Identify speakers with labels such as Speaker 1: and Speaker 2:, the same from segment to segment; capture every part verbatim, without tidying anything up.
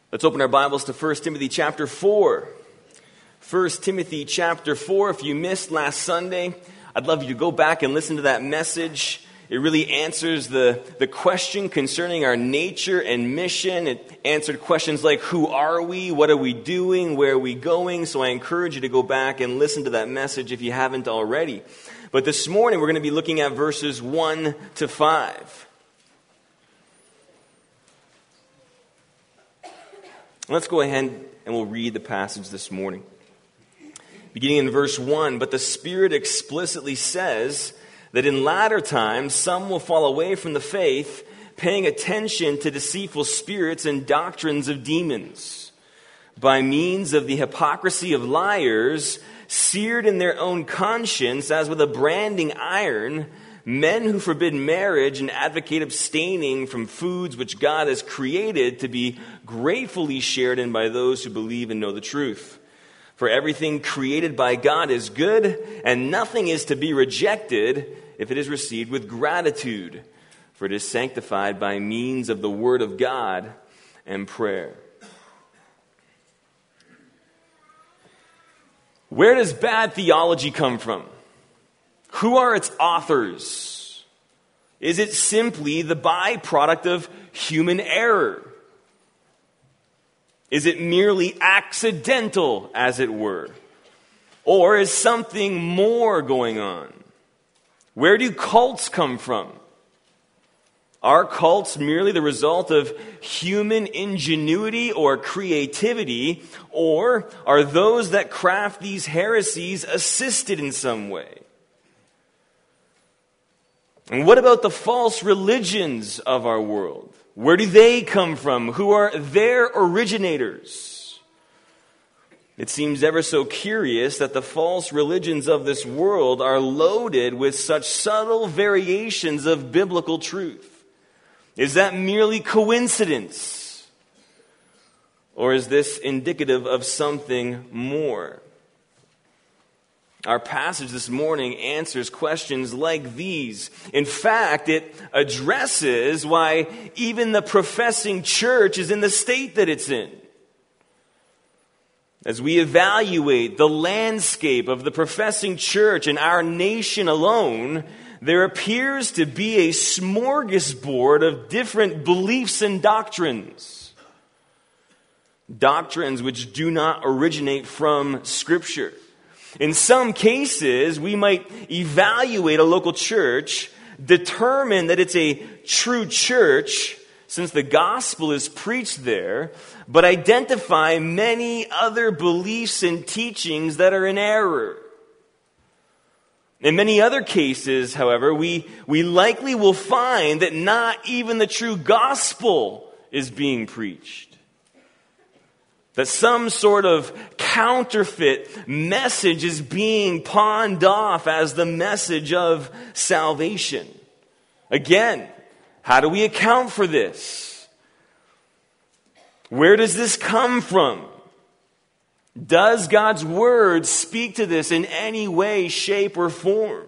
Speaker 1: Let's open our Bibles to First Timothy chapter four. First Timothy chapter four. If you missed last Sunday, I'd love you to go back and listen to that message. It really answers the, the question concerning our nature and mission. It answered questions like, who are we? What are we doing? Where are we going? So I encourage you to go back and listen to that message if you haven't already. But this morning, we're going to be looking at verses one to five. Let's go ahead and we'll read the passage this morning. Beginning in verse one, but the Spirit explicitly says that in latter times some will fall away from the faith, paying attention to deceitful spirits and doctrines of demons, by means of the hypocrisy of liars, seared in their own conscience as with a branding iron, men who forbid marriage and advocate abstaining from foods which God has created to be gratefully shared in by those who believe and know the truth. For everything created by God is good, and nothing is to be rejected if it is received with gratitude, for it is sanctified by means of the word of God and prayer. Where does bad theology come from? Who are its authors? Is it simply the byproduct of human error? Is it merely accidental, as it were? Or is something more going on? Where do cults come from? Are cults merely the result of human ingenuity or creativity? Or are those that craft these heresies assisted in some way? And what about the false religions of our world? Where do they come from? Who are their originators? It seems ever so curious that the false religions of this world are loaded with such subtle variations of biblical truth. Is that merely coincidence? Or is this indicative of something more? Our passage this morning answers questions like these. In fact, it addresses why even the professing church is in the state that it's in. As we evaluate the landscape of the professing church in our nation alone, there appears to be a smorgasbord of different beliefs and doctrines. Doctrines which do not originate from Scripture. In some cases, we might evaluate a local church, determine that it's a true church, since the gospel is preached there, but identify many other beliefs and teachings that are in error. In many other cases, however, we, we likely will find that not even the true gospel is being preached. That some sort of counterfeit message is being pawned off as the message of salvation. Again, how do we account for this? Where does this come from? Does God's word speak to this in any way, shape, or form?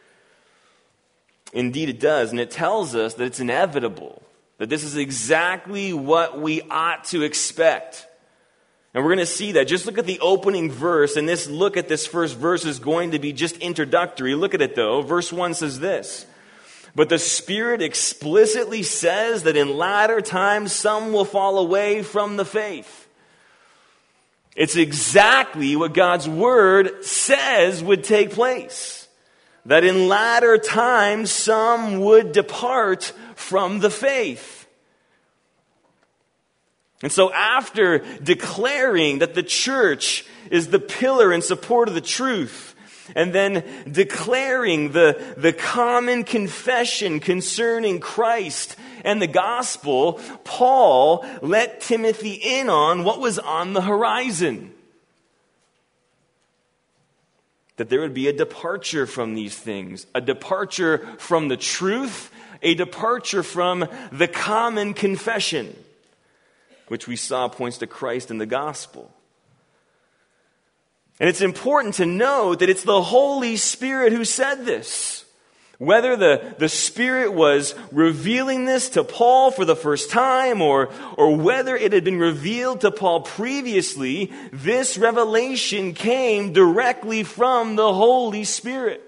Speaker 1: Indeed it does, and it tells us that it's inevitable, that this is exactly what we ought to expect. And we're going to see that. Just look at the opening verse, and this look at this first verse is going to be just introductory. Look at it though. Verse one says this, but the Spirit explicitly says that in latter times some will fall away from the faith. It's exactly what God's word says would take place. That in latter times some would depart from the faith. And so after declaring that the church is the pillar and support of the truth, and then declaring the, the common confession concerning Christ and the gospel, Paul let Timothy in on what was on the horizon. That there would be a departure from these things, a departure from the truth, a departure from the common confession, which we saw points to Christ and the gospel. And it's important to note that it's the Holy Spirit who said this. Whether the, the Spirit was revealing this to Paul for the first time or, or whether it had been revealed to Paul previously, this revelation came directly from the Holy Spirit.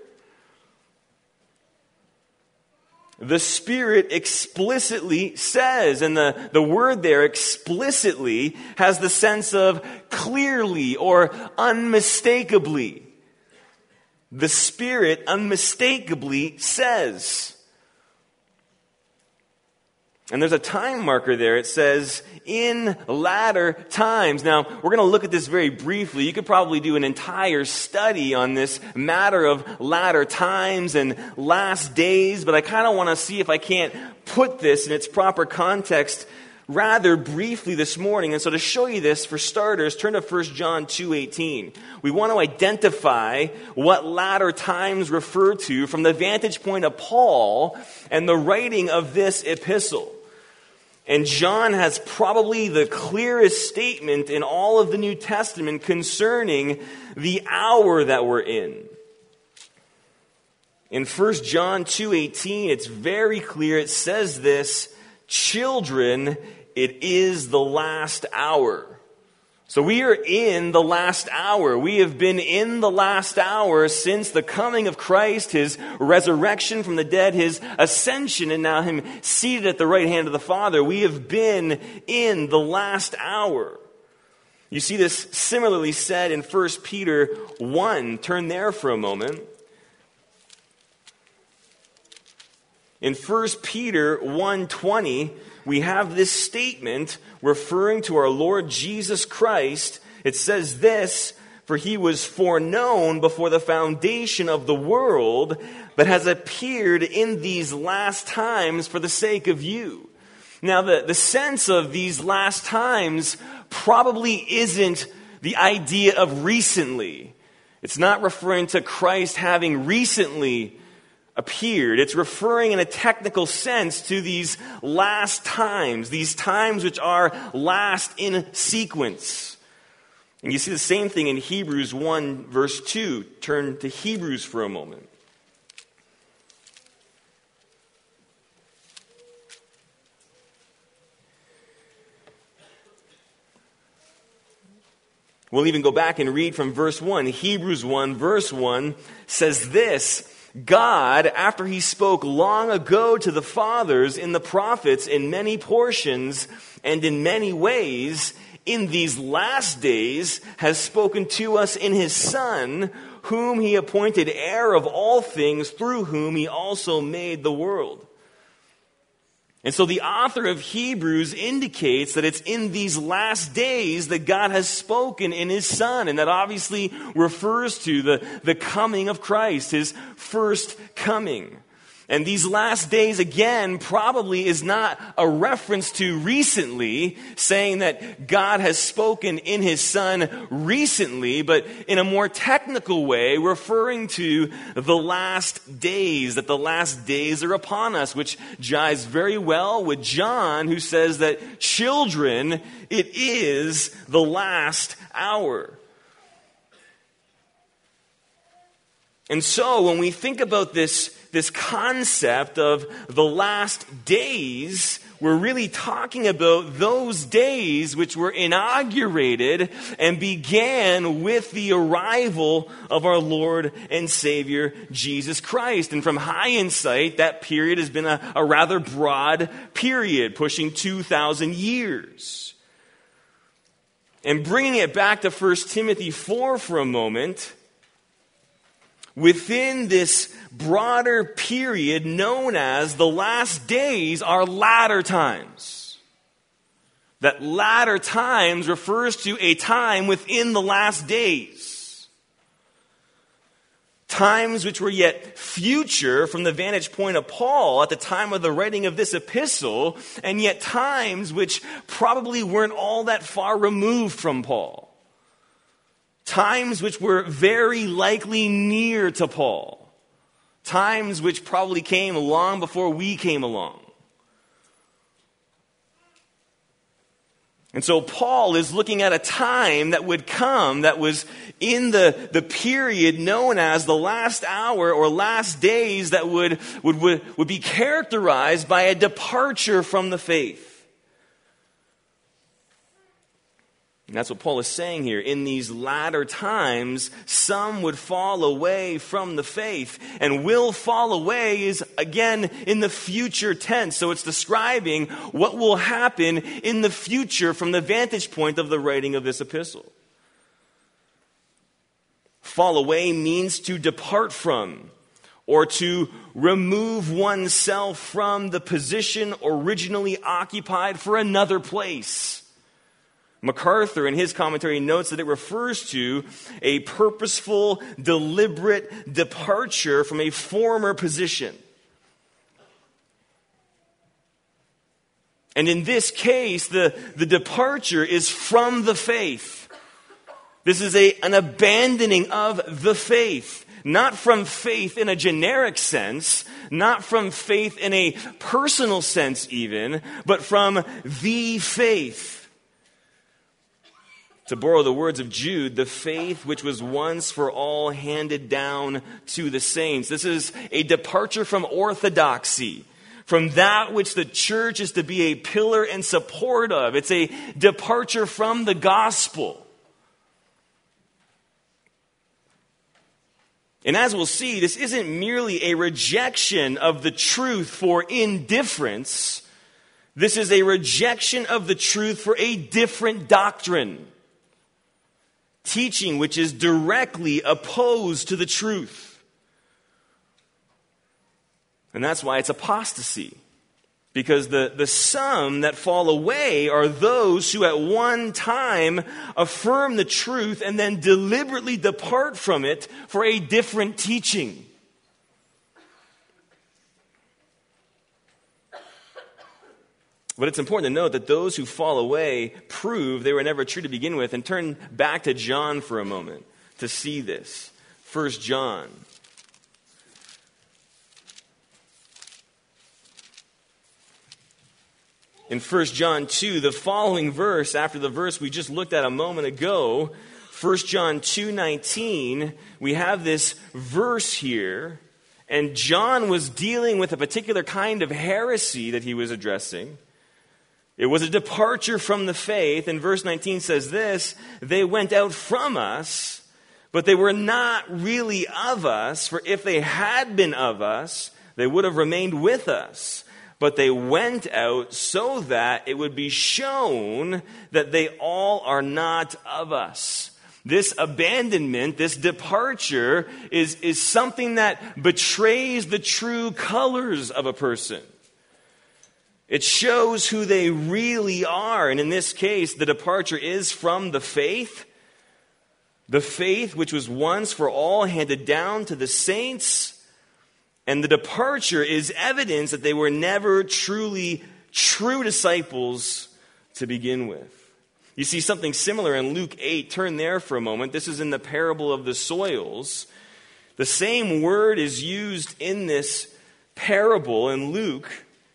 Speaker 1: The Spirit explicitly says, and the, the word there explicitly has the sense of clearly or unmistakably. The Spirit unmistakably says. And there's a time marker there. It says, in latter times. Now, we're going to look at this very briefly. You could probably do an entire study on this matter of latter times and last days, but I kind of want to see if I can't put this in its proper context rather briefly this morning. And so to show you this, for starters, turn to First John two eighteen. We want to identify what latter times refer to from the vantage point of Paul and the writing of this epistle. And John has probably the clearest statement in all of the New Testament concerning the hour that we're in. In First John two eighteen, it's very clear. It says this, "Children, it is the last hour." So we are in the last hour. We have been in the last hour since the coming of Christ, his resurrection from the dead, his ascension, and now him seated at the right hand of the Father. We have been in the last hour. You see this similarly said in First Peter one. Turn there for a moment. In First Peter one twenty, we have this statement referring to our Lord Jesus Christ. It says this, "For he was foreknown before the foundation of the world, but has appeared in these last times for the sake of you." Now, the, the sense of these last times probably isn't the idea of recently. It's not referring to Christ having recently appeared. It's referring in a technical sense to these last times, these times which are last in sequence. And you see the same thing in Hebrews one verse two. Turn to Hebrews for a moment. We'll even go back and read from verse one. Hebrews one verse one says this, "God, after he spoke long ago to the fathers in the prophets in many portions and in many ways, in these last days has spoken to us in his Son, whom he appointed heir of all things, through whom he also made the world." And so the author of Hebrews indicates that it's in these last days that God has spoken in his Son. And that obviously refers to the, the coming of Christ, his first coming. And these last days, again, probably is not a reference to recently, saying that God has spoken in his Son recently, but in a more technical way, referring to the last days, that the last days are upon us, which jives very well with John, who says that, "Children, it is the last hour." And so when we think about this, this concept of the last days, we're really talking about those days which were inaugurated and began with the arrival of our Lord and Savior, Jesus Christ. And from high insight, that period has been a, a rather broad period, pushing two thousand years. And bringing it back to First Timothy four for a moment, within this broader period known as the last days are latter times. That latter times refers to a time within the last days. Times which were yet future from the vantage point of Paul at the time of the writing of this epistle, and yet times which probably weren't all that far removed from Paul. Times which were very likely near to Paul. Times which probably came long before we came along. And so Paul is looking at a time that would come that was in the, the period known as the last hour or last days that would, would, would, would be characterized by a departure from the faith. And that's what Paul is saying here. In these latter times, some would fall away from the faith. And will fall away is, again, in the future tense. So it's describing what will happen in the future from the vantage point of the writing of this epistle. Fall away means to depart from, or to remove oneself from the position originally occupied for another place. MacArthur, in his commentary, notes that it refers to a purposeful, deliberate departure from a former position. And in this case, the, the departure is from the faith. This is a, an abandoning of the faith. Not from faith in a generic sense, not from faith in a personal sense even, but from the faith. To borrow the words of Jude, the faith which was once for all handed down to the saints. This is a departure from orthodoxy, from that which the church is to be a pillar and support of. It's a departure from the gospel. And as we'll see, this isn't merely a rejection of the truth for indifference. This is a rejection of the truth for a different doctrine. Teaching which is directly opposed to the truth. And that's why it's apostasy. Because the, the some that fall away are those who at one time affirm the truth and then deliberately depart from it for a different teaching. But it's important to note that those who fall away prove they were never true to begin with. And turn back to John for a moment to see this. First John. In First John two, the following verse, after the verse we just looked at a moment ago, First John two nineteen, we have this verse here. And John was dealing with a particular kind of heresy that he was addressing. It was a departure from the faith. And verse nineteen says this, they went out from us, but they were not really of us. For if they had been of us, they would have remained with us. But they went out so that it would be shown that they all are not of us. This abandonment, this departure is, is something that betrays the true colors of a person. It shows who they really are. And in this case, the departure is from the faith. The faith which was once for all handed down to the saints. And the departure is evidence that they were never truly true disciples to begin with. You see something similar in Luke eight. Turn there for a moment. This is in the parable of the soils. The same word is used in this parable in Luke.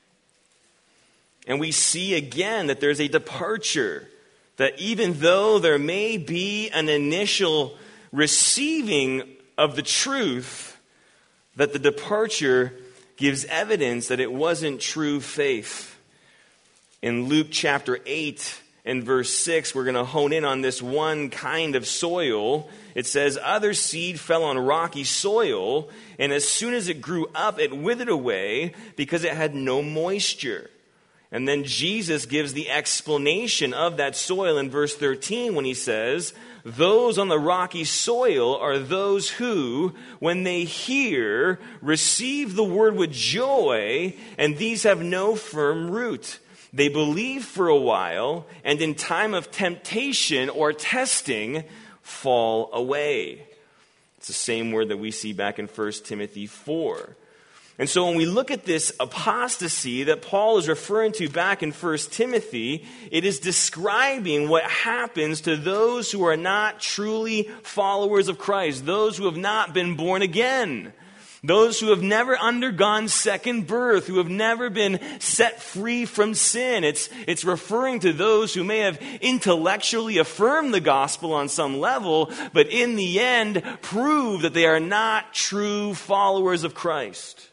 Speaker 1: And we see again that there's a departure. That even though there may be an initial receiving of the truth, that the departure gives evidence that it wasn't true faith. In Luke chapter eight and verse six, we're going to hone in on this one kind of soil. It says, other seed fell on rocky soil, and as soon as it grew up, it withered away because it had no moisture. And then Jesus gives the explanation of that soil in verse thirteen when he says, those on the rocky soil are those who, when they hear, receive the word with joy, and these have no firm root. They believe for a while, and in time of temptation or testing, fall away. It's the same word that we see back in First Timothy four. And so when we look at this apostasy that Paul is referring to back in First Timothy, it is describing what happens to those who are not truly followers of Christ, those who have not been born again. Those who have never undergone second birth, who have never been set free from sin. It's, it's referring to those who may have intellectually affirmed the gospel on some level, but in the end prove that they are not true followers of Christ.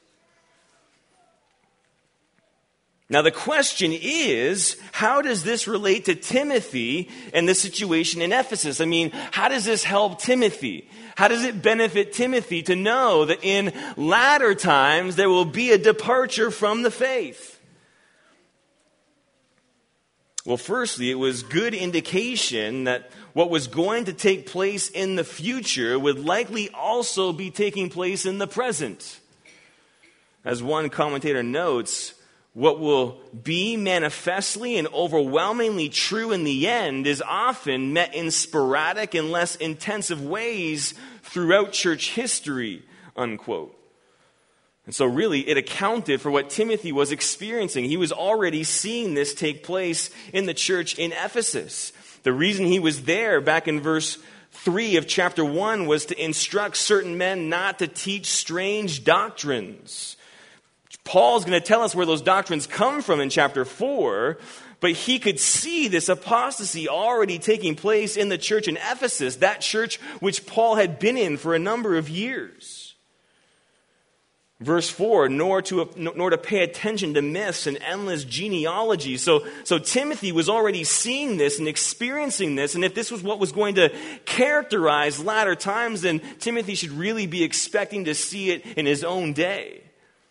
Speaker 1: Now the question is, how does this relate to Timothy and the situation in Ephesus? I mean, how does this help Timothy? How does it benefit Timothy to know that in latter times there will be a departure from the faith? Well, firstly, it was good indication that what was going to take place in the future would likely also be taking place in the present. As one commentator notes, what will be manifestly and overwhelmingly true in the end is often met in sporadic and less intensive ways throughout church history, unquote. And so really it accounted for what Timothy was experiencing. He was already seeing this take place in the church in Ephesus. The reason he was there back in verse three of chapter one was to instruct certain men not to teach strange doctrines. Paul's going to tell us where those doctrines come from in chapter four, but he could see this apostasy already taking place in the church in Ephesus, that church which Paul had been in for a number of years. Verse four, nor to, nor to pay attention to myths and endless genealogies. So, so Timothy was already seeing this and experiencing this, and if this was what was going to characterize latter times, then Timothy should really be expecting to see it in his own day.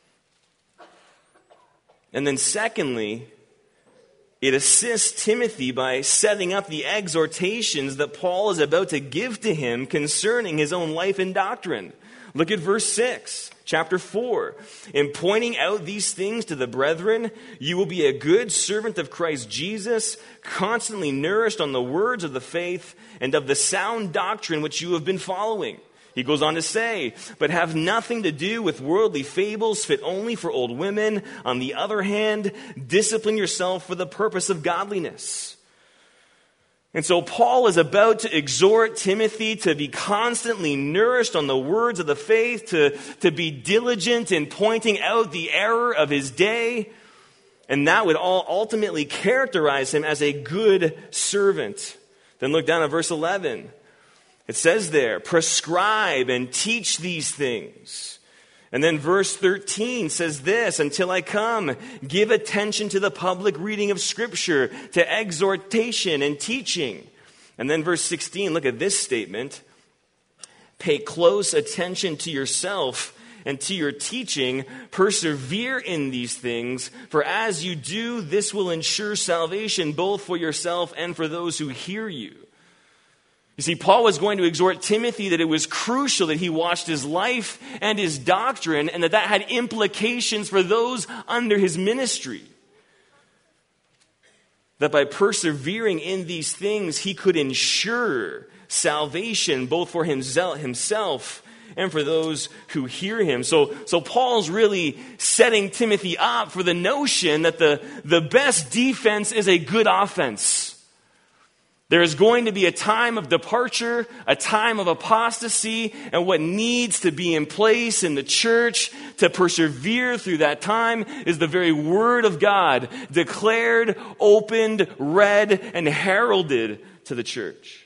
Speaker 1: And then secondly, it assists Timothy by setting up the exhortations that Paul is about to give to him concerning his own life and doctrine. Look at verse six, chapter four. In pointing out these things to the brethren, you will be a good servant of Christ Jesus, constantly nourished on the words of the faith and of the sound doctrine which you have been following. He goes on to say, but have nothing to do with worldly fables fit only for old women. On the other hand, discipline yourself for the purpose of godliness. And so Paul is about to exhort Timothy to be constantly nourished on the words of the faith, to, to be diligent in pointing out the error of his day. And that would all ultimately characterize him as a good servant. Then look down at verse eleven. It says there, prescribe and teach these things. And then verse thirteen says this, until I come, give attention to the public reading of Scripture, to exhortation and teaching. And then verse sixteen, look at this statement. Pay close attention to yourself and to your teaching. Persevere in these things, for as you do, this will ensure salvation both for yourself and for those who hear you. You see, Paul was going to exhort Timothy that it was crucial that he watched his life and his doctrine, and that that had implications for those under his ministry. That by persevering in these things, he could ensure salvation both for himself and for those who hear him. So, so Paul's really setting Timothy up for the notion that the, the best defense is a good offense. There is going to be a time of departure, a time of apostasy, and what needs to be in place in the church to persevere through that time is the very word of God, declared, opened, read, and heralded to the church.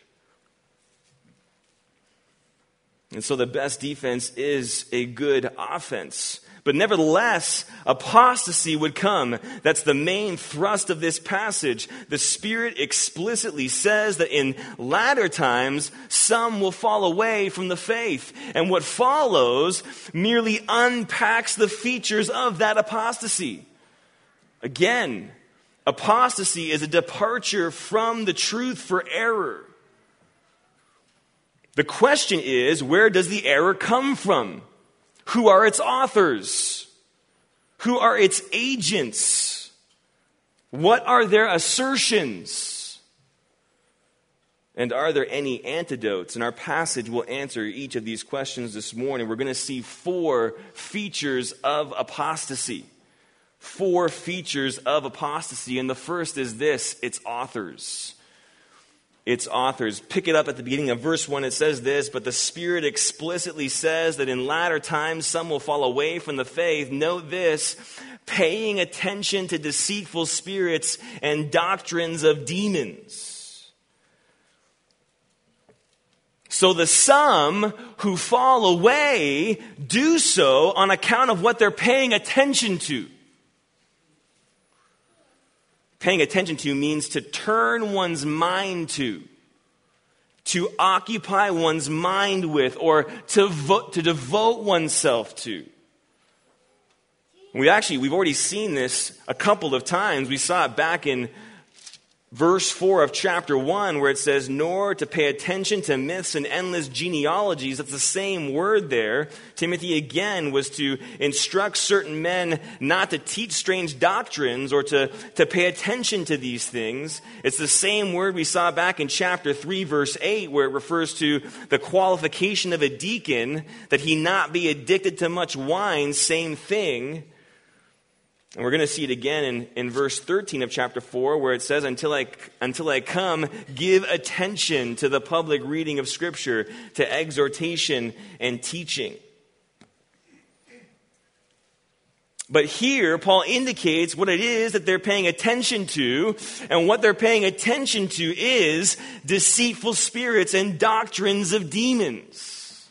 Speaker 1: And so the best defense is a good offense. But nevertheless, apostasy would come. That's the main thrust of this passage. The Spirit explicitly says that in latter times, some will fall away from the faith. And what follows merely unpacks the features of that apostasy. Again, apostasy is a departure from the truth for error. The question is, where does the error come from? Who are its authors? Who are its agents? What are their assertions? And are there any antidotes? And our passage will answer each of these questions this morning. We're going to see four features of apostasy. Four features of apostasy. And the first is this, its authors. its authors. Pick it up at the beginning of verse one. It says this, but the Spirit explicitly says that in latter times some will fall away from the faith. Note this, paying attention to deceitful spirits and doctrines of demons. So the some who fall away do so on account of what they're paying attention to. Paying attention to means to turn one's mind to, to occupy one's mind with, or to vo- to devote oneself to. We actually, we've already seen this a couple of times. We saw it back in verse four of chapter one, where it says, nor to pay attention to myths and endless genealogies. That's the same word there. Timothy again was to instruct certain men not to teach strange doctrines or to, to pay attention to these things. It's the same word we saw back in chapter three, verse eight, where it refers to the qualification of a deacon, that he not be addicted to much wine, same thing. And we're going to see it again in, in verse thirteen of chapter four, where it says, until I, until I come, give attention to the public reading of Scripture, to exhortation and teaching. But here, Paul indicates what it is that they're paying attention to, and what they're paying attention to is deceitful spirits and doctrines of demons.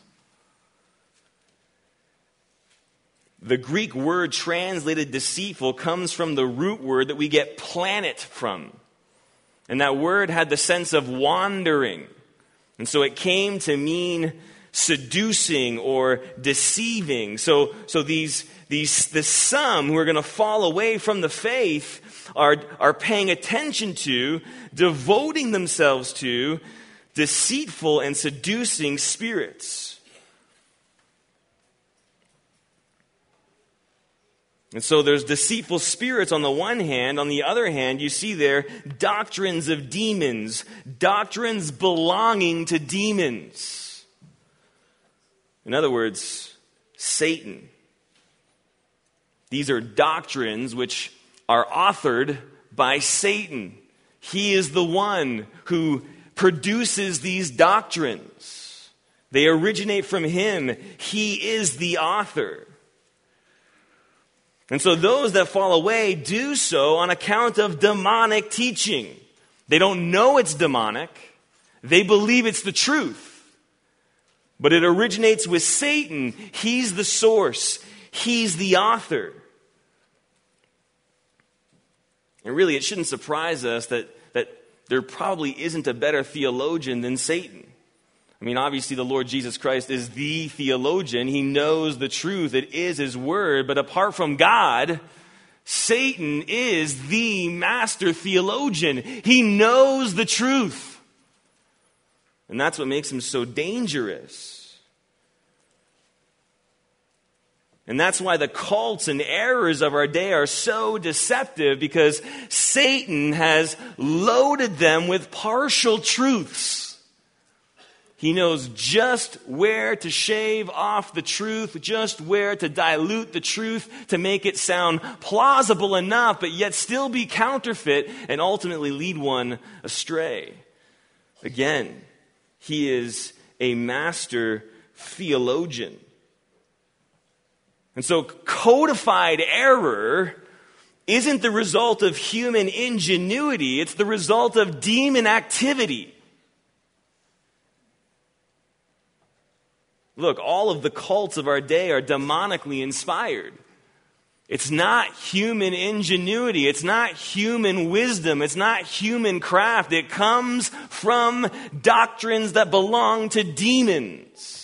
Speaker 1: The Greek word translated deceitful comes from the root word that we get planet from. And that word had the sense of wandering. And so it came to mean seducing or deceiving. So, so these, these, the some who are going to fall away from the faith are, are paying attention to, devoting themselves to deceitful and seducing spirits. And so there's deceitful spirits on the one hand. On the other hand, you see there doctrines of demons, doctrines belonging to demons. In other words, Satan. These are doctrines which are authored by Satan. He is the one who produces these doctrines. They originate from him. He is the author. And so those that fall away do so on account of demonic teaching. They don't know it's demonic. They believe it's the truth. But it originates with Satan. He's the source. He's the author. And really, it shouldn't surprise us that, that there probably isn't a better theologian than Satan. I mean, obviously the Lord Jesus Christ is the theologian. He knows the truth. It is his word. But apart from God, Satan is the master theologian. He knows the truth. And that's what makes him so dangerous. And that's why the cults and errors of our day are so deceptive, because Satan has loaded them with partial truths. He knows just where to shave off the truth, just where to dilute the truth to make it sound plausible enough, but yet still be counterfeit and ultimately lead one astray. Again, he is a master theologian. And so codified error isn't the result of human ingenuity, it's the result of demon activity. Look, all of the cults of our day are demonically inspired. It's not human ingenuity. It's not human wisdom. It's not human craft. It comes from doctrines that belong to demons.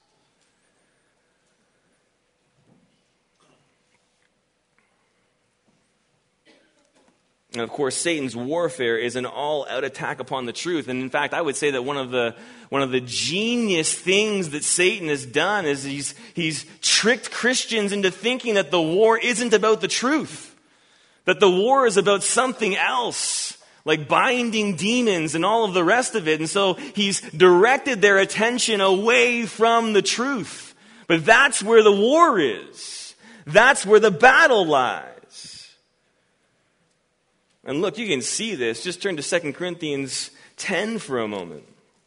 Speaker 1: And of course, Satan's warfare is an all-out attack upon the truth. And in fact, I would say that one of the one of the genius things that Satan has done is he's he's tricked Christians into thinking that the war isn't about the truth, that the war is about something else, like binding demons and all of the rest of it. And so he's directed their attention away from the truth. But that's where the war is. That's where the battle lies. And look, you can see this. Just turn to Second Corinthians ten for a moment.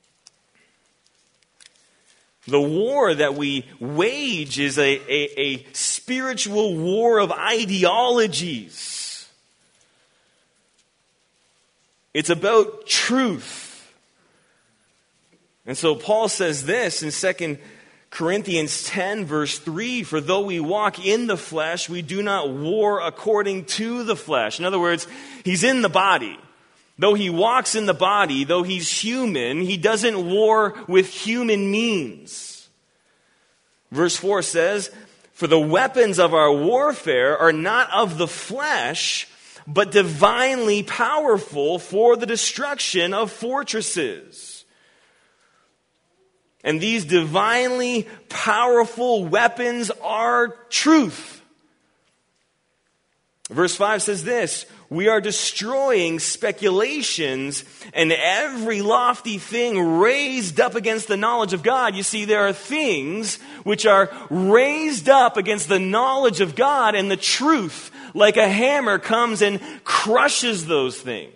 Speaker 1: The war that we wage is a, a, a spiritual war of ideologies. It's about truth. And so Paul says this in Second Corinthians ten, verse three, for though we walk in the flesh, we do not war according to the flesh. In other words, he's in the body. Though he walks in the body, though he's human, he doesn't war with human means. Verse four says, for the weapons of our warfare are not of the flesh, but divinely powerful for the destruction of fortresses. And these divinely powerful weapons are truth. Verse five says this, we are destroying speculations and every lofty thing raised up against the knowledge of God. You see, there are things which are raised up against the knowledge of God, and the truth, like a hammer, comes and crushes those things.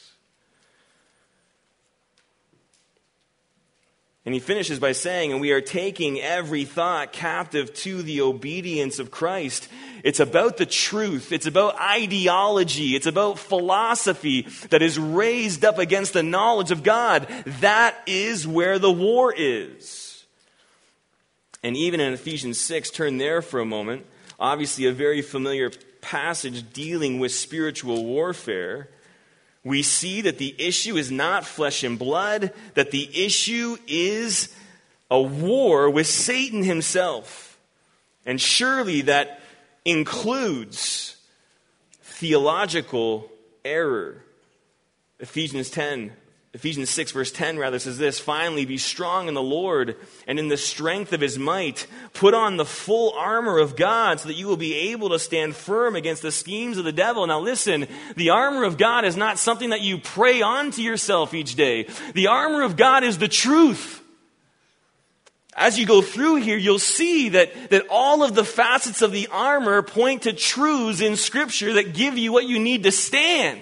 Speaker 1: And he finishes by saying, and we are taking every thought captive to the obedience of Christ. It's about the truth. It's about ideology. It's about philosophy that is raised up against the knowledge of God. That is where the war is. And even in Ephesians six, turn there for a moment. Obviously a very familiar passage dealing with spiritual warfare. We see that the issue is not flesh and blood, that the issue is a war with Satan himself. And surely that includes theological error. Ephesians ten, Ephesians six verse ten rather says this, finally be strong in the Lord and in the strength of his might. Put on the full armor of God so that you will be able to stand firm against the schemes of the devil. Now listen, the armor of God is not something that you pray onto yourself each day. The armor of God is the truth. As you go through here, you'll see that, that all of the facets of the armor point to truths in Scripture that give you what you need to stand.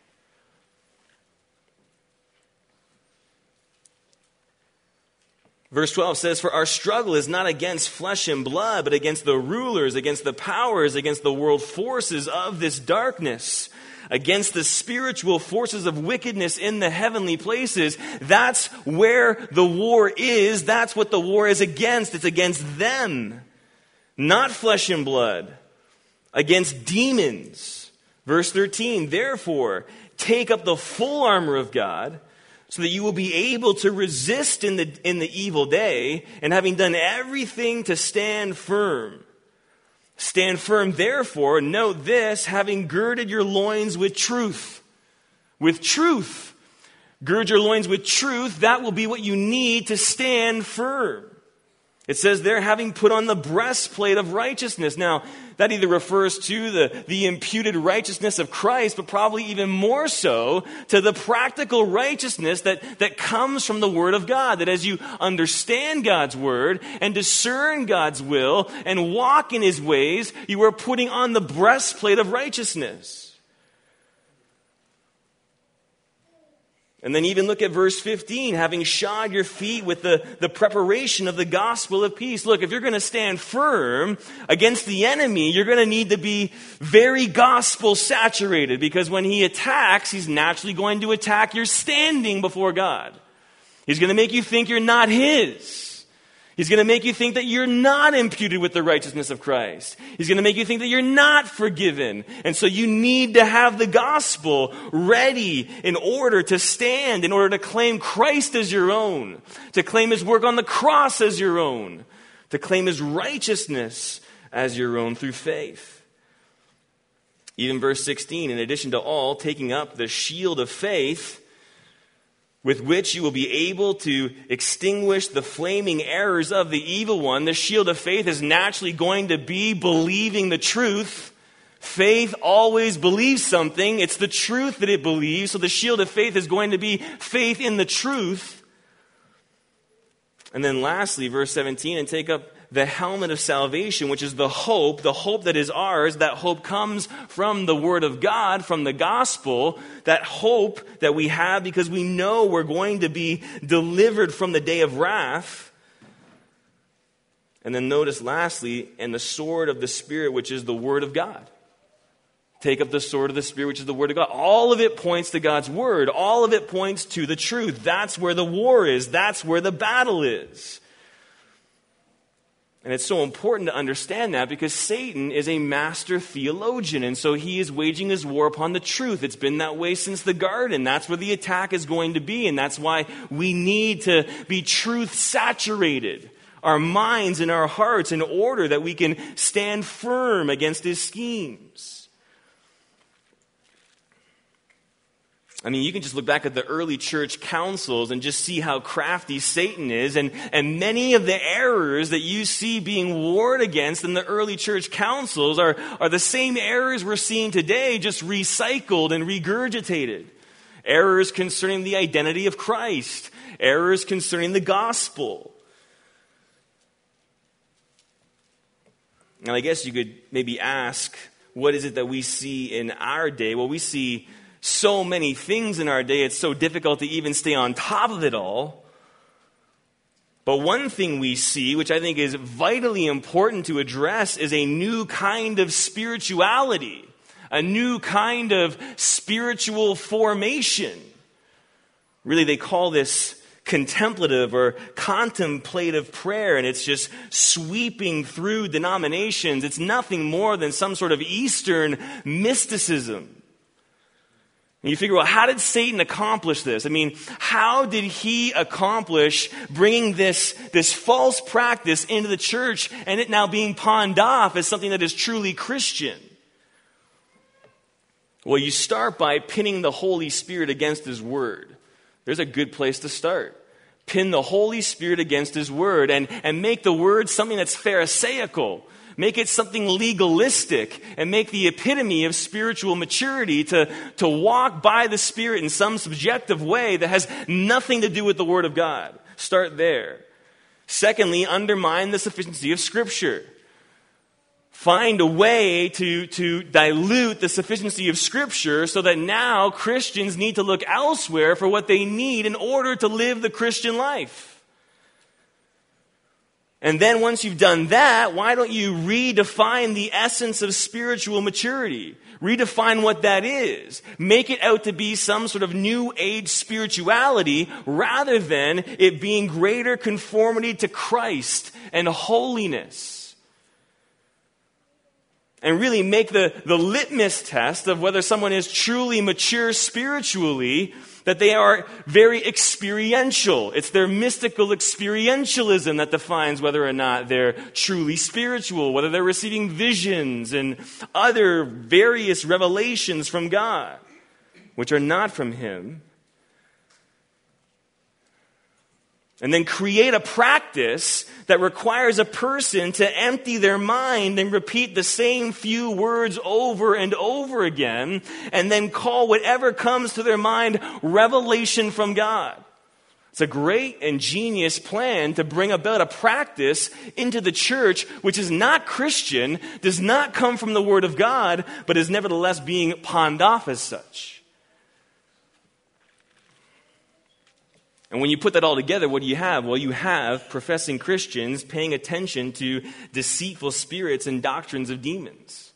Speaker 1: Verse twelve says, for our struggle is not against flesh and blood, but against the rulers, against the powers, against the world forces of this darkness, against the spiritual forces of wickedness in the heavenly places. That's where the war is. That's what the war is against. It's against them, not flesh and blood, against demons. Verse thirteen, therefore, take up the full armor of God, so that you will be able to resist in the, in the evil day, and having done everything to stand firm. Stand firm, therefore, note this, having girded your loins with truth. With truth. Gird your loins with truth, that will be what you need to stand firm. It says there, having put on the breastplate of righteousness. Now, that either refers to the, the imputed righteousness of Christ, but probably even more so to the practical righteousness that, that comes from the Word of God. That as you understand God's Word and discern God's will and walk in His ways, you are putting on the breastplate of righteousness. And then even look at verse fifteen, having shod your feet with the, the preparation of the gospel of peace. Look, if you're going to stand firm against the enemy, you're going to need to be very gospel saturated, because when he attacks, he's naturally going to attack your standing before God. He's going to make you think you're not his. He's going to make you think that you're not imputed with the righteousness of Christ. He's going to make you think that you're not forgiven. And so you need to have the gospel ready in order to stand, in order to claim Christ as your own, to claim his work on the cross as your own, to claim his righteousness as your own through faith. Even verse sixteen, in addition to all, taking up the shield of faith, with which you will be able to extinguish the flaming arrows of the evil one. The shield of faith is naturally going to be believing the truth. Faith always believes something. It's the truth that it believes. So the shield of faith is going to be faith in the truth. And then lastly, verse seventeen, and take up the helmet of salvation, which is the hope, the hope that is ours. That hope comes from the Word of God, from the gospel. That hope that we have because we know we're going to be delivered from the day of wrath. And then notice lastly, and the sword of the Spirit, which is the Word of God. Take up the sword of the Spirit, which is the Word of God. All of it points to God's Word. All of it points to the truth. That's where the war is. That's where the battle is. And it's so important to understand that because Satan is a master theologian, and so he is waging his war upon the truth. It's been that way since the garden. That's where the attack is going to be, and that's why we need to be truth-saturated, our minds and our hearts, in order that we can stand firm against his schemes. I mean, you can just look back at the early church councils and just see how crafty Satan is. And, and many of the errors that you see being warred against in the early church councils are, are the same errors we're seeing today, just recycled and regurgitated. Errors concerning the identity of Christ. Errors concerning the gospel. Now, I guess you could maybe ask, what is it that we see in our day? Well, we see so many things in our day, it's so difficult to even stay on top of it all. But one thing we see, which I think is vitally important to address, is a new kind of spirituality, a new kind of spiritual formation. Really, they call this contemplative or contemplative prayer, and it's just sweeping through denominations. It's nothing more than some sort of Eastern mysticism. And you figure, well, how did Satan accomplish this? I mean, how did he accomplish bringing this, this false practice into the church and it now being pawned off as something that is truly Christian? Well, you start by pinning the Holy Spirit against his word. There's a good place to start. Pin the Holy Spirit against his word and, and make the word something that's pharisaical. Make it something legalistic and make the epitome of spiritual maturity to, to walk by the Spirit in some subjective way that has nothing to do with the Word of God. Start there. Secondly, undermine the sufficiency of Scripture. Find a way to, to dilute the sufficiency of Scripture so that now Christians need to look elsewhere for what they need in order to live the Christian life. And then once you've done that, why don't you redefine the essence of spiritual maturity? Redefine what that is. Make it out to be some sort of new age spirituality rather than it being greater conformity to Christ and holiness. And really make the, the litmus test of whether someone is truly mature spiritually, that they are very experiential. It's their mystical experientialism that defines whether or not they're truly spiritual, whether they're receiving visions and other various revelations from God, which are not from Him. And then create a practice that requires a person to empty their mind and repeat the same few words over and over again, and then call whatever comes to their mind revelation from God. It's a great and genius plan to bring about a practice into the church which is not Christian, does not come from the Word of God, but is nevertheless being pawned off as such. And when you put that all together, what do you have? Well, you have professing Christians paying attention to deceitful spirits and doctrines of demons.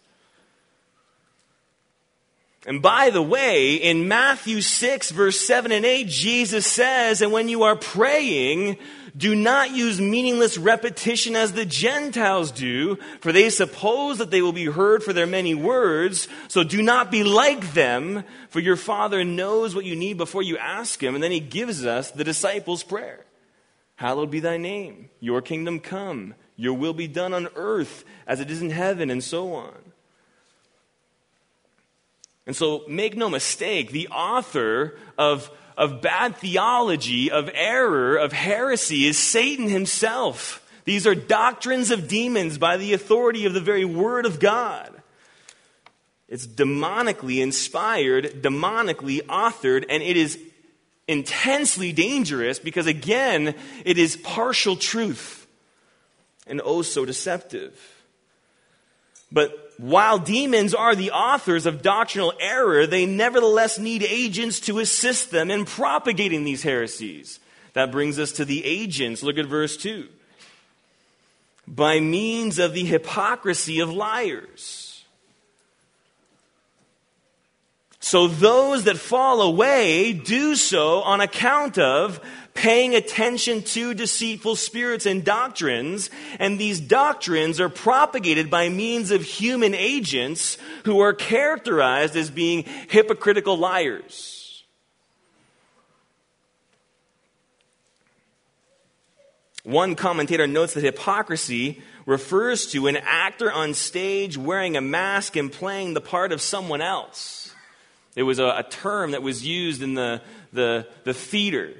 Speaker 1: And by the way, in Matthew six, verse seven and eight, Jesus says, and when you are praying, do not use meaningless repetition as the Gentiles do, for they suppose that they will be heard for their many words. So do not be like them, for your Father knows what you need before you ask Him. And then He gives us the disciples' prayer. Hallowed be thy name, your kingdom come, your will be done on earth as it is in heaven, and so on. And so make no mistake, the author of of bad theology, of error, of heresy is Satan himself. These are doctrines of demons by the authority of the very Word of God. It's demonically inspired, demonically authored, and it is intensely dangerous because, again, it is partial truth. and oh so deceptive. But while demons are the authors of doctrinal error, they nevertheless need agents to assist them in propagating these heresies. That brings us to the agents. Look at verse two. By means of the hypocrisy of liars. So those that fall away do so on account of paying attention to deceitful spirits and doctrines, and these doctrines are propagated by means of human agents who are characterized as being hypocritical liars. One commentator notes that hypocrisy refers to an actor on stage wearing a mask and playing the part of someone else. It was a, a term that was used in the, the, the theater.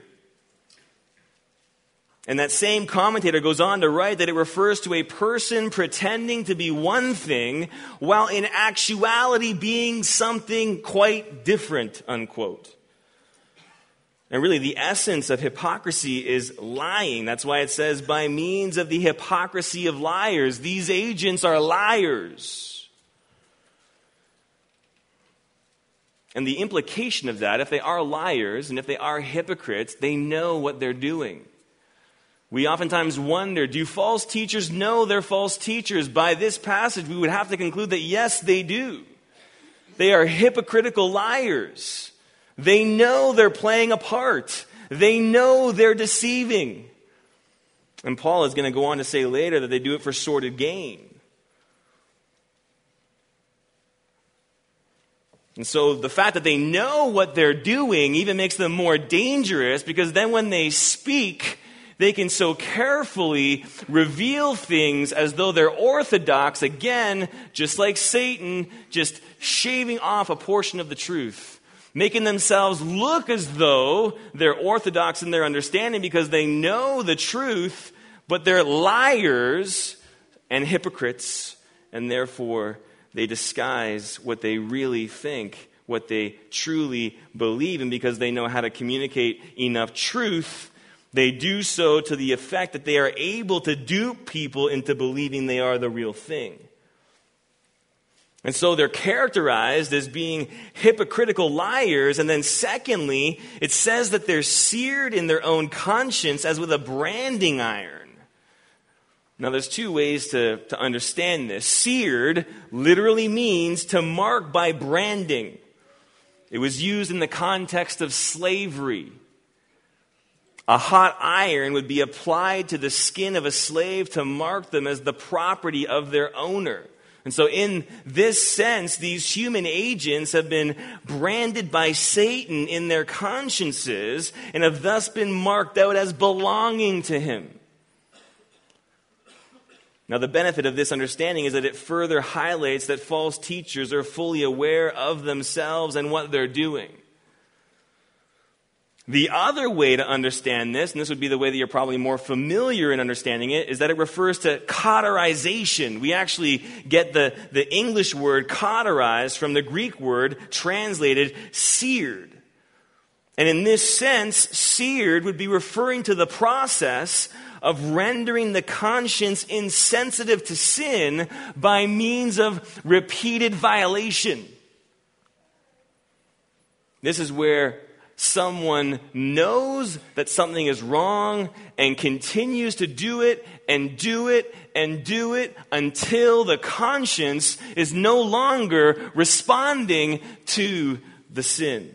Speaker 1: And that same commentator goes on to write that it refers to a person pretending to be one thing while in actuality being something quite different, unquote. And really the essence of hypocrisy is lying. That's why it says by means of the hypocrisy of liars. These agents are liars. And the implication of that, if they are liars and if they are hypocrites, they know what they're doing. We oftentimes wonder, do false teachers know they're false teachers? By this passage, we would have to conclude that yes, they do. They are hypocritical liars. They know they're playing a part. They know they're deceiving. And Paul is going to go on to say later that they do it for sordid gain. And so the fact that they know what they're doing even makes them more dangerous, because then when they speak, they can so carefully reveal things as though they're orthodox, again, just like Satan, just shaving off a portion of the truth, making themselves look as though they're orthodox in their understanding because they know the truth, but they're liars and hypocrites, and therefore they disguise what they really think, what they truly believe, and because they know how to communicate enough truth, they do so to the effect that they are able to dupe people into believing they are the real thing. And so they're characterized as being hypocritical liars. And then secondly, it says that they're seared in their own conscience as with a branding iron. Now there's two ways to, to understand this. Seared literally means to mark by branding. It was used in the context of slavery. A hot iron would be applied to the skin of a slave to mark them as the property of their owner. And so in this sense, these human agents have been branded by Satan in their consciences and have thus been marked out as belonging to him. Now, the benefit of this understanding is that it further highlights that false teachers are fully aware of themselves and what they're doing. The other way to understand this, and this would be the way that you're probably more familiar in understanding it, is that it refers to cauterization. We actually get the, the English word cauterized from the Greek word translated seared. And in this sense, seared would be referring to the process of rendering the conscience insensitive to sin by means of repeated violation. This is where someone knows that something is wrong and continues to do it and do it and do it until the conscience is no longer responding to the sin.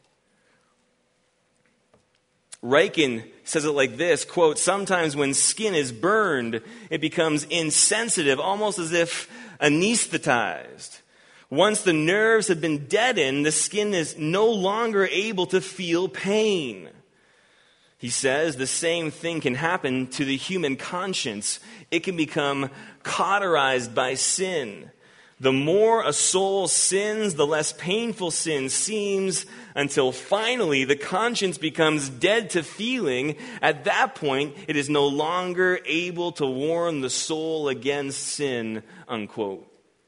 Speaker 1: Ryken says it like this, quote, "Sometimes when skin is burned, it becomes insensitive, almost as if anesthetized. Once the nerves have been deadened, the skin is no longer able to feel pain." He says the same thing can happen to the human conscience. It can become cauterized by sin. The more a soul sins, the less painful sin seems, until finally the conscience becomes dead to feeling. At that point, it is no longer able to warn the soul against sin, unquote.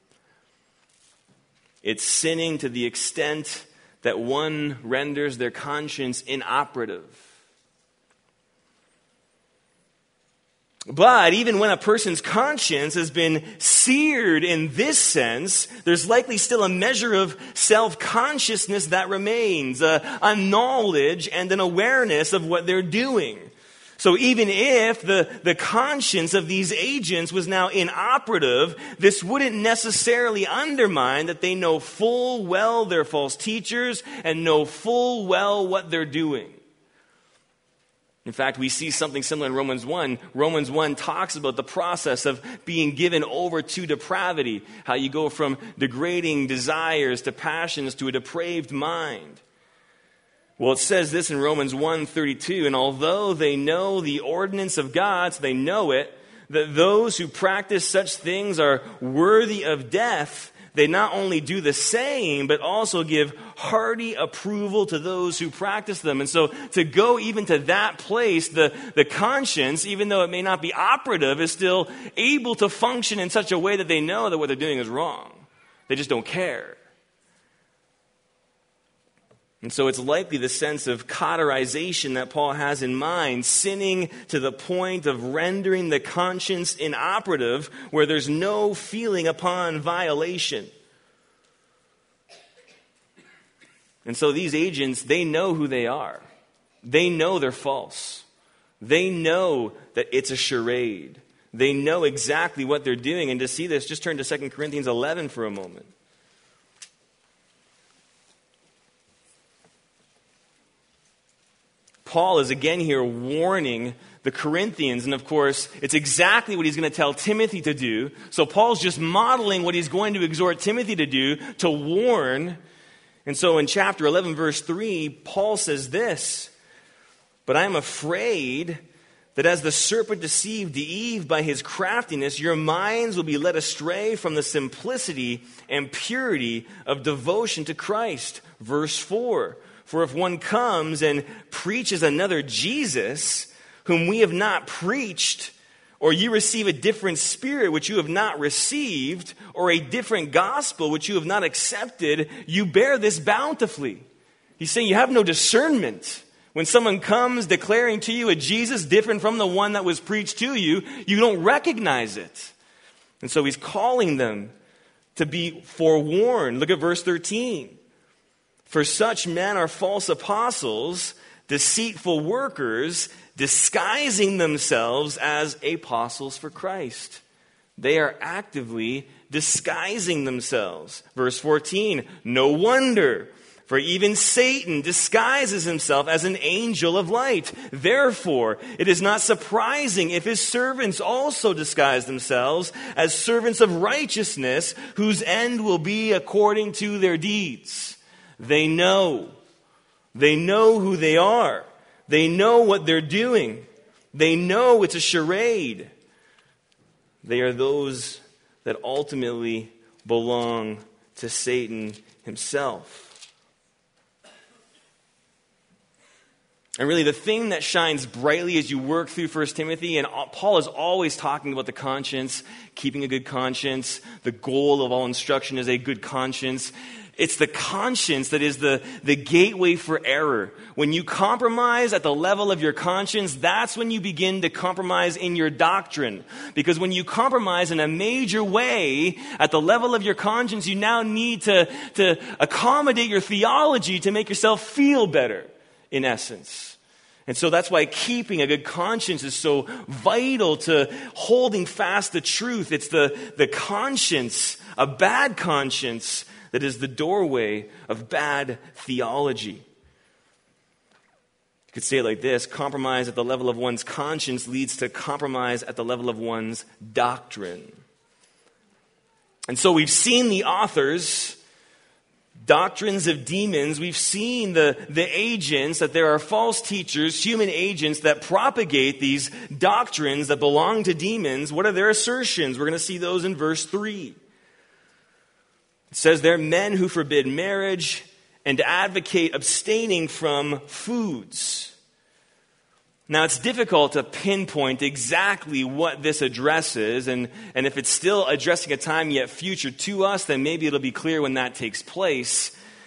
Speaker 1: It's sinning to the extent that one renders their conscience inoperative. But even when a person's conscience has been seared in this sense, there's likely still a measure of self-consciousness that remains, a, a knowledge and an awareness of what they're doing. So even if the, the conscience of these agents was now inoperative, this wouldn't necessarily undermine that they know full well they're false teachers and know full well what they're doing. In fact, we see something similar in Romans one. Romans one talks about the process of being given over to depravity, how you go from degrading desires to passions to a depraved mind. Well, it says this in Romans one thirty-two, and although they know the ordinance of God, so they know it, that those who practice such things are worthy of death, they not only do the same, but also give hearty approval to those who practice them. And so to go even to that place, the, the conscience, even though it may not be operative, is still able to function in such a way that they know that what they're doing is wrong. They just don't care. And so it's likely the sense of cauterization that Paul has in mind, sinning to the point of rendering the conscience inoperative, where there's no feeling upon violation. And so these agents, they know who they are. They know they're false. They know that it's a charade. They know exactly what they're doing. And to see this, just turn to Second Corinthians eleven for a moment. Paul is again here warning the Corinthians, and of course, it's exactly what he's going to tell Timothy to do. So Paul's just modeling what he's going to exhort Timothy to do, to warn. And so in chapter eleven, verse three, Paul says this, "But I am afraid that as the serpent deceived Eve by his craftiness, your minds will be led astray from the simplicity and purity of devotion to Christ." Verse four, "For if one comes and preaches another Jesus, whom we have not preached, or you receive a different spirit which you have not received, or a different gospel which you have not accepted, you bear this bountifully." He's saying you have no discernment. When someone comes declaring to you a Jesus different from the one that was preached to you, you don't recognize it. And so he's calling them to be forewarned. Look at verse thirteen. "For such men are false apostles, deceitful workers, disguising themselves as apostles for Christ." They are actively disguising themselves. Verse fourteen, "No wonder, for even Satan disguises himself as an angel of light. Therefore, it is not surprising if his servants also disguise themselves as servants of righteousness, whose end will be according to their deeds." They know. They know who they are. They know what they're doing. They know it's a charade. They are those that ultimately belong to Satan himself. And really the thing that shines brightly as you work through First Timothy, and Paul is always talking about the conscience, keeping a good conscience. The goal of all instruction is a good conscience. It's the conscience that is the, the gateway for error. When you compromise at the level of your conscience, that's when you begin to compromise in your doctrine. Because when you compromise in a major way at the level of your conscience, you now need to, to accommodate your theology to make yourself feel better, in essence. And so that's why keeping a good conscience is so vital to holding fast the truth. It's the, the conscience, a bad conscience, that is the doorway of bad theology. You could say it like this: compromise at the level of one's conscience leads to compromise at the level of one's doctrine. And so we've seen the authors, doctrines of demons. We've seen the, the agents, that there are false teachers, human agents that propagate these doctrines that belong to demons. What are their assertions? We're going to see those in verse three. It says they're men who forbid marriage and advocate abstaining from foods. Now, it's difficult to pinpoint exactly what this addresses, and, and if it's still addressing a time yet future to us, then maybe it'll be clear when that takes place.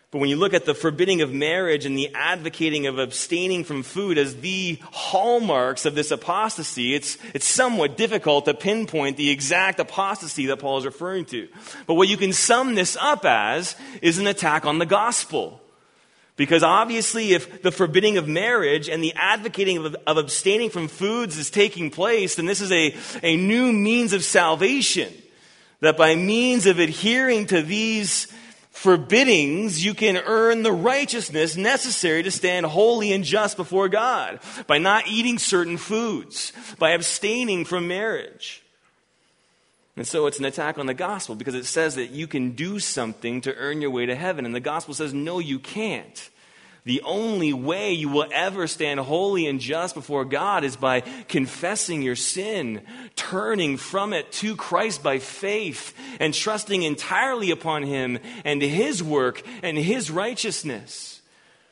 Speaker 1: But when you look at the forbidding of marriage and the advocating of abstaining from food as the hallmarks of this apostasy, it's, it's somewhat difficult to pinpoint the exact apostasy that Paul is referring to. But what you can sum this up as is an attack on the gospel. Because obviously if the forbidding of marriage and the advocating of, of abstaining from foods is taking place, then this is a, a new means of salvation. That by means of adhering to these forbiddings, you can earn the righteousness necessary to stand holy and just before God. By not eating certain foods. By abstaining from marriage. And so it's an attack on the gospel because it says that you can do something to earn your way to heaven. And the gospel says, no, you can't. The only way you will ever stand holy and just before God is by confessing your sin, turning from it to Christ by faith, and trusting entirely upon Him and His work and His righteousness.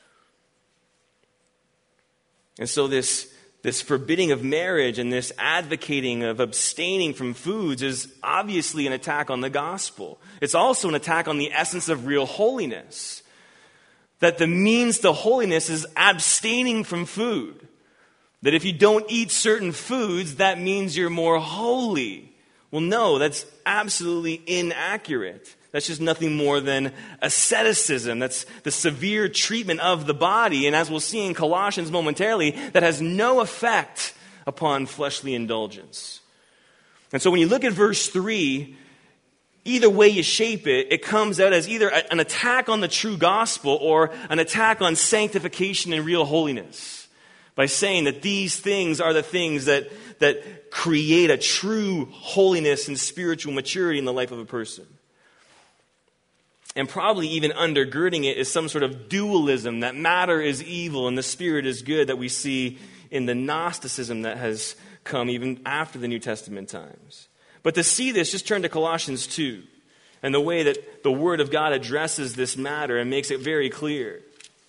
Speaker 1: And so this, this forbidding of marriage and this advocating of abstaining from foods is obviously an attack on the gospel. It's also an attack on the essence of real holiness. That the means to holiness is abstaining from food. That if you don't eat certain foods, that means you're more holy. Well, no, that's absolutely inaccurate. That's just nothing more than asceticism. That's the severe treatment of the body. And as we'll see in Colossians momentarily, that has no effect upon fleshly indulgence. And so when you look at verse three, either way you shape it, it comes out as either an attack on the true gospel or an attack on sanctification and real holiness. By saying that these things are the things that, that create a true holiness and spiritual maturity in the life of a person. And probably even undergirding it is some sort of dualism, that matter is evil and the spirit is good, that we see in the Gnosticism that has come even after the New Testament times. But to see this, just turn to Colossians two and the way that the Word of God addresses this matter and makes it very clear.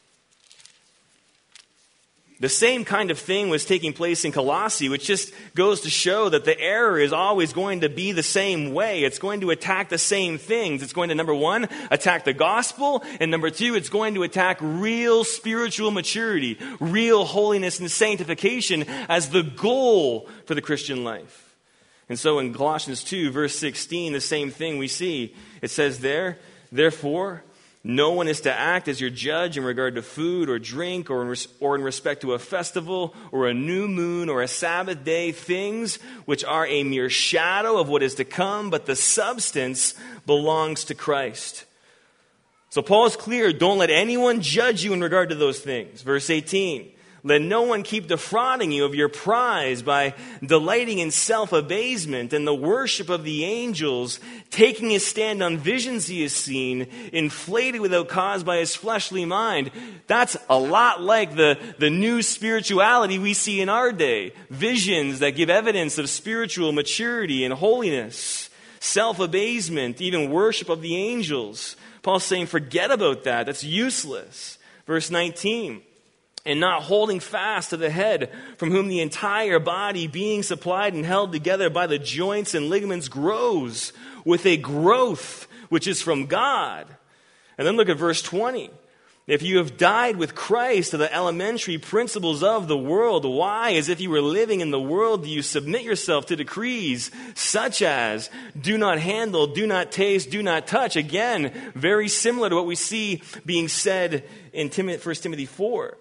Speaker 1: The same kind of thing was taking place in Colossae, which just goes to show that the error is always going to be the same way. It's going to attack the same things. It's going to, number one, attack the gospel, and number two, it's going to attack real spiritual maturity, real holiness and sanctification as the goal for the Christian life. And so in Colossians two, verse sixteen, the same thing we see. It says there, therefore, no one is to act as your judge in regard to food or drink or in, res- or in respect to a festival or a new moon or a Sabbath day, things which are a mere shadow of what is to come, but the substance belongs to Christ. So Paul is clear, don't let anyone judge you in regard to those things. Verse eighteen, let no one keep defrauding you of your prize by delighting in self-abasement and the worship of the angels, taking his stand on visions he has seen, inflated without cause by his fleshly mind. That's a lot like the, the new spirituality we see in our day. Visions that give evidence of spiritual maturity and holiness, self-abasement, even worship of the angels. Paul's saying, forget about that. That's useless. Verse nineteen. And not holding fast to the head, from whom the entire body, being supplied and held together by the joints and ligaments, grows with a growth which is from God. And then look at verse twenty. If you have died with Christ to the elementary principles of the world, why, as if you were living in the world, do you submit yourself to decrees such as do not handle, do not taste, do not touch? Again, very similar to what we see being said in First Timothy four.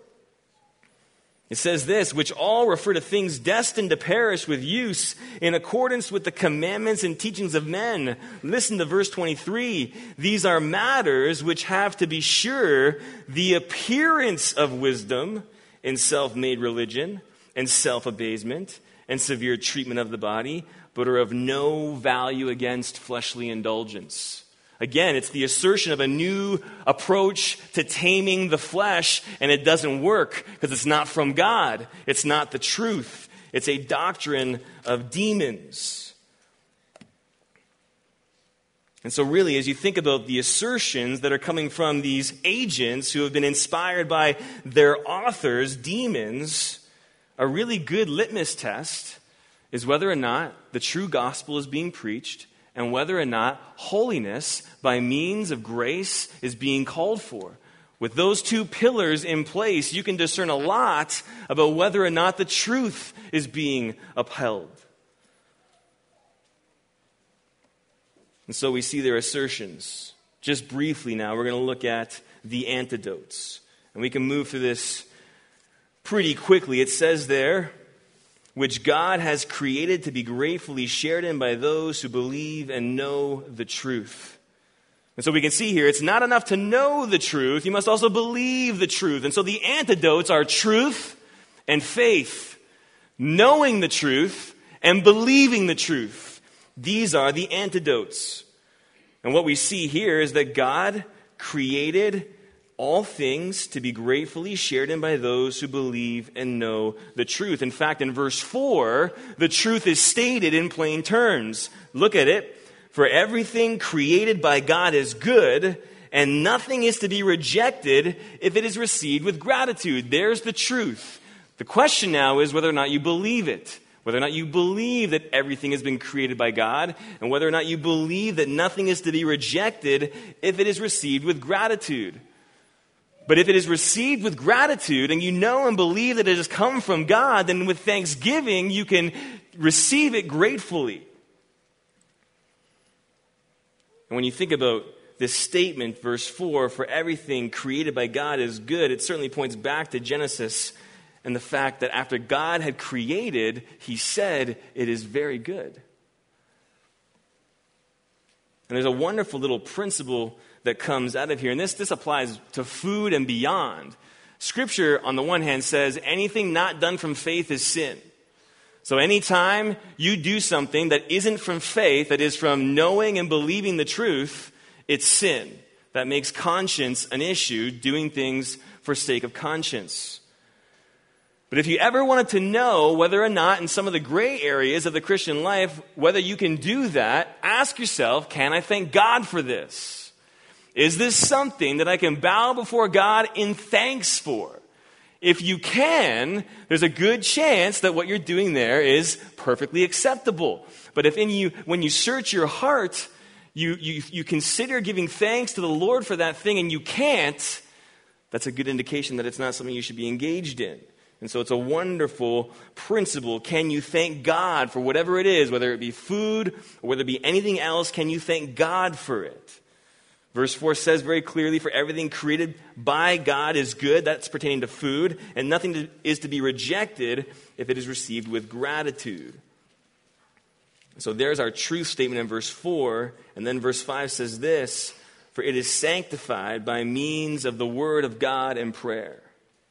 Speaker 1: It says this, which all refer to things destined to perish with use in accordance with the commandments and teachings of men. Listen to verse twenty-three. These are matters which have, to be sure, the appearance of wisdom in self-made religion and self-abasement and severe treatment of the body, but are of no value against fleshly indulgence. Again, it's the assertion of a new approach to taming the flesh, and it doesn't work because it's not from God. It's not the truth. It's a doctrine of demons. And so really, as you think about the assertions that are coming from these agents who have been inspired by their authors, demons, a really good litmus test is whether or not the true gospel is being preached and whether or not holiness by means of grace is being called for. With those two pillars in place, you can discern a lot about whether or not the truth is being upheld. And so we see their assertions. Just briefly now, we're going to look at the antidotes. And we can move through this pretty quickly. It says there, which God has created to be gratefully shared in by those who believe and know the truth. And so we can see here, it's not enough to know the truth, you must also believe the truth. And so the antidotes are truth and faith, knowing the truth and believing the truth. These are the antidotes. And what we see here is that God created all things to be gratefully shared in by those who believe and know the truth. In fact, in verse four, the truth is stated in plain terms. Look at it. For everything created by God is good, and nothing is to be rejected if it is received with gratitude. There's the truth. The question now is whether or not you believe it. Whether or not you believe that everything has been created by God, and whether or not you believe that nothing is to be rejected if it is received with gratitude. But if it is received with gratitude, and you know and believe that it has come from God, then with thanksgiving you can receive it gratefully. And when you think about this statement, verse four, for everything created by God is good, it certainly points back to Genesis and the fact that after God had created, he said, it is very good. And there's a wonderful little principle that comes out of here, and this, this applies to food and beyond. Scripture, on the one hand, says anything not done from faith is sin. So anytime you do something that isn't from faith, that is from knowing and believing the truth, it's sin. That makes conscience an issue, doing things for sake of conscience. But if you ever wanted to know whether or not in some of the gray areas of the Christian life, whether you can do that, ask yourself, can I thank God for this? Is this something that I can bow before God in thanks for? If you can, there's a good chance that what you're doing there is perfectly acceptable. But if in you, when you search your heart, you, you, you consider giving thanks to the Lord for that thing and you can't, that's a good indication that it's not something you should be engaged in. And so it's a wonderful principle. Can you thank God for whatever it is, whether it be food or whether it be anything else, can you thank God for it? Verse four says very clearly, for everything created by God is good. That's pertaining to food. And nothing to, is to be rejected if it is received with gratitude. So there's our truth statement in verse four. And then verse five says this, for it is sanctified by means of the word of God and prayer.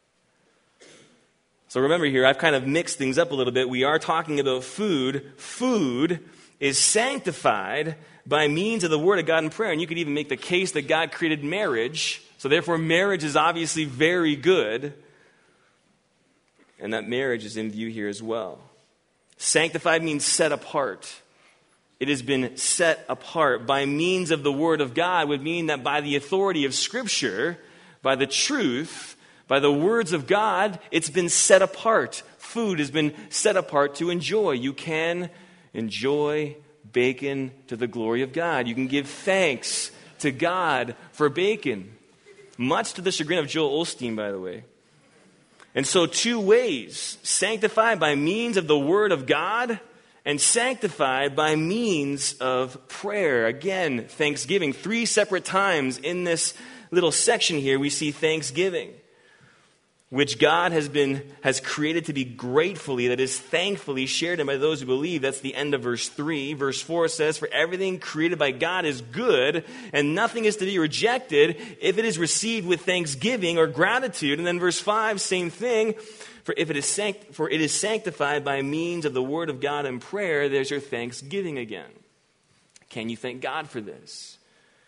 Speaker 1: So remember here, I've kind of mixed things up a little bit. We are talking about food. Food is sanctified by means of the word of God and prayer. And you could even make the case that God created marriage. So therefore, marriage is obviously very good. And that marriage is in view here as well. Sanctified means set apart. It has been set apart by means of the word of God would mean that by the authority of Scripture, by the truth, by the words of God, it's been set apart. Food has been set apart to enjoy. You can enjoy bacon to the glory of God. You can give thanks to God for bacon. Much to the chagrin of Joel Osteen, by the way. And so two ways, sanctified by means of the word of God and sanctified by means of prayer. Again, thanksgiving. Three separate times in this little section here we see thanksgiving, which God has been has created to be gratefully, that is thankfully shared in by those who believe. That's the end of verse three. Verse four says, for everything created by God is good, and nothing is to be rejected if it is received with thanksgiving or gratitude. And then verse five, same thing. For if it is sanct- for it is sanctified by means of the word of God and prayer, there's your thanksgiving again. Can you thank God for this?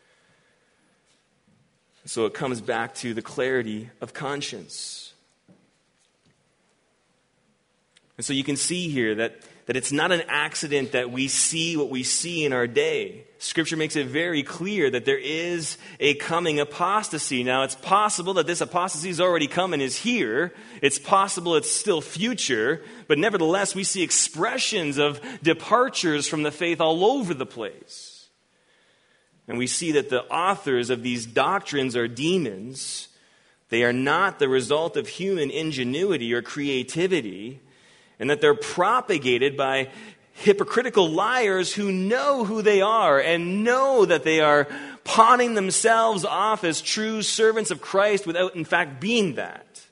Speaker 1: So it comes back to the clarity of conscience. And so you can see here that, that it's not an accident that we see what we see in our day. Scripture makes it very clear that there is a coming apostasy. Now, it's possible that this apostasy has already come and is here. It's possible it's still future. But nevertheless, we see expressions of departures from the faith all over the place. And we see that the authors of these doctrines are demons. They are not the result of human ingenuity or creativity, and that they're propagated by hypocritical liars who know who they are and know that they are pawning themselves off as true servants of Christ without, in fact, being that.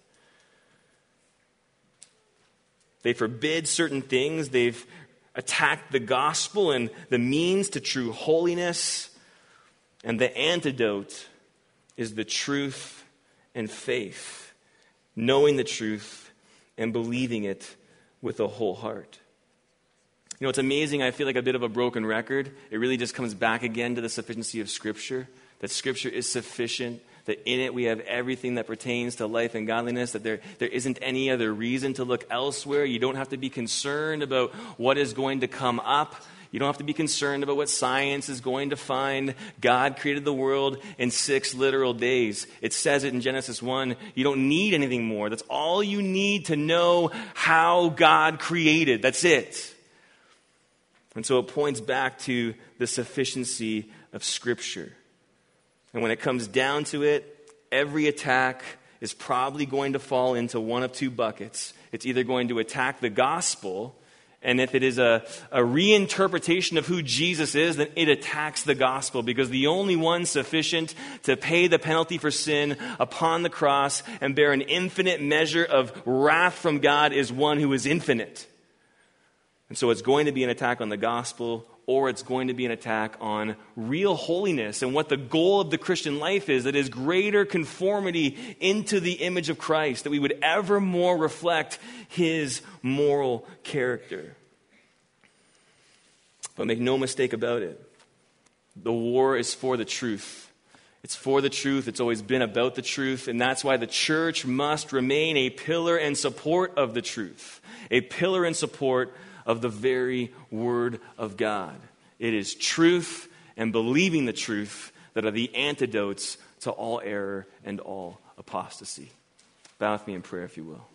Speaker 1: They forbid certain things. They've attacked the gospel and the means to true holiness. And the antidote is the truth and faith, knowing the truth and believing it with a whole heart. You know, it's amazing. I feel like a bit of a broken record. It really just comes back again to the sufficiency of Scripture, that Scripture is sufficient, that in it we have everything that pertains to life and godliness, that there, there isn't any other reason to look elsewhere. You don't have to be concerned about what is going to come up. You don't have to be concerned about what science is going to find. God created the world in six literal days. It says it in Genesis one. You don't need anything more. That's all you need to know how God created. That's it. And so it points back to the sufficiency of Scripture. And when it comes down to it, every attack is probably going to fall into one of two buckets. It's either going to attack the gospel, and if it is a, a reinterpretation of who Jesus is, then it attacks the gospel, because the only one sufficient to pay the penalty for sin upon the cross and bear an infinite measure of wrath from God is one who is infinite. And so it's going to be an attack on the gospel, or it's going to be an attack on real holiness and what the goal of the Christian life is, that is greater conformity into the image of Christ, that we would ever more reflect his moral character. But make no mistake about it, the war is for the truth. It's for the truth. It's always been about the truth, and that's why the church must remain a pillar and support of the truth, a pillar and support of the very Word of God. It is truth and believing the truth that are the antidotes to all error and all apostasy. Bow with me in prayer, if you will.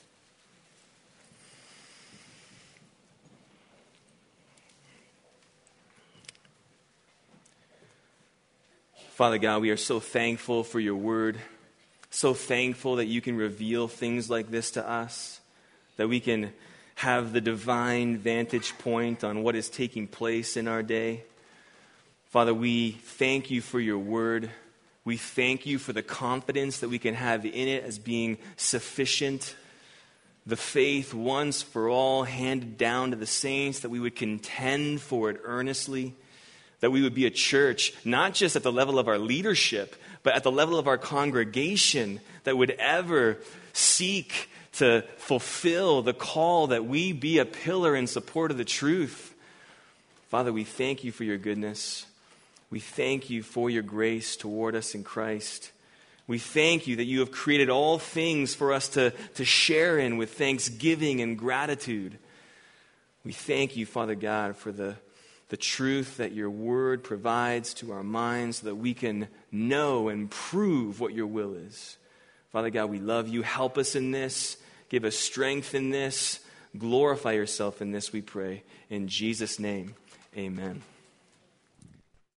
Speaker 1: Father God, we are so thankful for your Word, so thankful that you can reveal things like this to us, that we can have the divine vantage point on what is taking place in our day. Father, we thank you for your word. We thank you for the confidence that we can have in it as being sufficient. The faith once for all handed down to the saints, that we would contend for it earnestly, that we would be a church, not just at the level of our leadership, but at the level of our congregation, that would ever seek to fulfill the call that we be a pillar in support of the truth. Father, we thank you for your goodness. We thank you for your grace toward us in Christ. We thank you that you have created all things for us to, to share in with thanksgiving and gratitude. We thank you, Father God, for the, the truth that your word provides to our minds so that we can know and prove what your will is. Father God, we love you. Help us in this. Give us strength in this. Glorify yourself in this, we pray. In Jesus' name, amen.